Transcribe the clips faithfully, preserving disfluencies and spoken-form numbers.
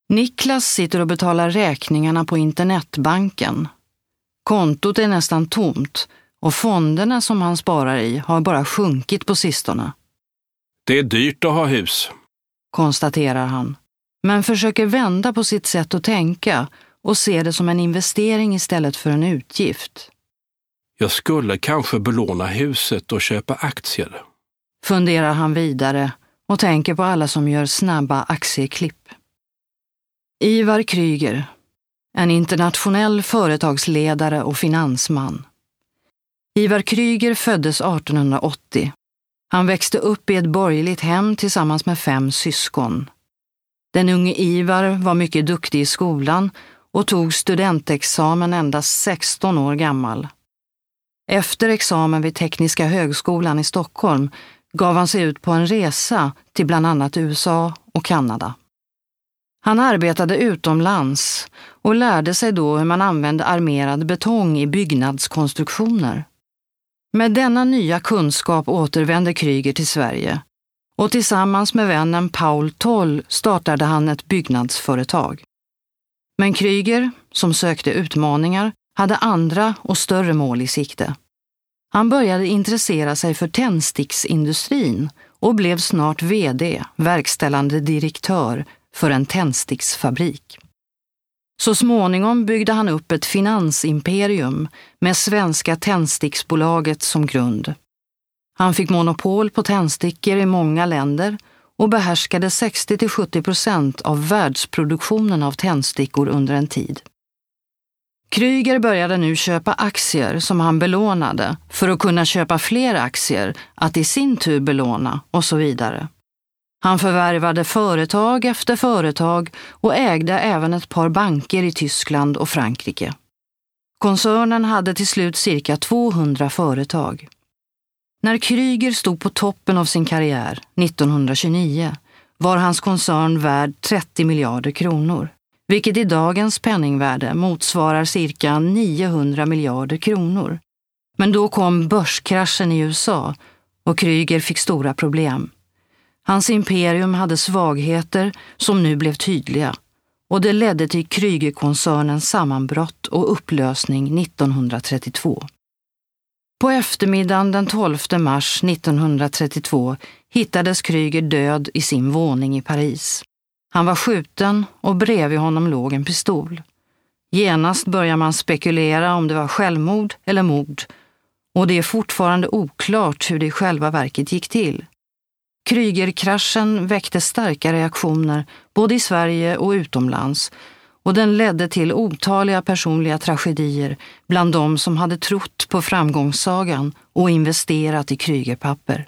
Niklas sitter och betalar räkningarna på internetbanken. Kontot är nästan tomt och fonderna som han sparar i har bara sjunkit på sistone. Det är dyrt att ha hus, konstaterar han, men försöker vända på sitt sätt att tänka och se det som en investering istället för en utgift. Jag skulle kanske belåna huset och köpa aktier, funderar han vidare och tänker på alla som gör snabba aktieklipp. Ivar Krüger, en internationell företagsledare och finansman. Ivar Krüger föddes artonhundraåttio. Han växte upp i ett borgerligt hem tillsammans med fem syskon. Den unge Ivar var mycket duktig i skolan och tog studentexamen endast sexton år gammal. Efter examen vid Tekniska högskolan i Stockholm gav han sig ut på en resa till bland annat U S A och Kanada. Han arbetade utomlands och lärde sig då hur man använde armerad betong i byggnadskonstruktioner. Med denna nya kunskap återvände Krüger till Sverige och tillsammans med vännen Paul Toll startade han ett byggnadsföretag. Men Krüger, som sökte utmaningar, hade andra och större mål i sikte. Han började intressera sig för tändsticksindustrin och blev snart vd, verkställande direktör, för en tändsticksfabrik. Så småningom byggde han upp ett finansimperium med Svenska Tändsticksbolaget som grund. Han fick monopol på tändstickor i många länder och behärskade sextio till sjuttio procent av världsproduktionen av tändstickor under en tid. Krüger började nu köpa aktier som han belånade för att kunna köpa fler aktier att i sin tur belåna och så vidare. Han förvärvade företag efter företag och ägde även ett par banker i Tyskland och Frankrike. Koncernen hade till slut cirka tvåhundra företag. När Krüger stod på toppen av sin karriär nittonhundratjugonio var hans koncern värd trettio miljarder kronor, vilket i dagens penningvärde motsvarar cirka niohundra miljarder kronor. Men då kom börskraschen i U S A och Krüger fick stora problem. Hans imperium hade svagheter som nu blev tydliga och det ledde till Krüger-koncernens sammanbrott och upplösning nittonhundratrettiotvå. På eftermiddagen den tolfte mars nittonhundratrettiotvå hittades Krüger död i sin våning i Paris. Han var skjuten och bredvid honom låg en pistol. Genast börjar man spekulera om det var självmord eller mord och det är fortfarande oklart hur det i själva verket gick till. Krüger-kraschen väckte starka reaktioner både i Sverige och utomlands och den ledde till otaliga personliga tragedier bland de som hade trott på framgångssagan och investerat i Krüger-papper.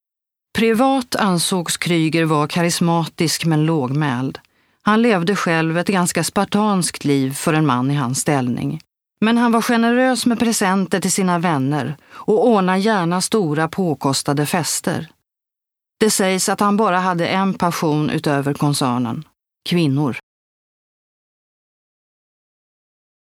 Privat ansågs Krüger vara karismatisk men lågmäld. Han levde själv ett ganska spartanskt liv för en man i hans ställning. Men han var generös med presenter till sina vänner och ordnade gärna stora påkostade fester. Det sägs att han bara hade en passion utöver koncernen: kvinnor.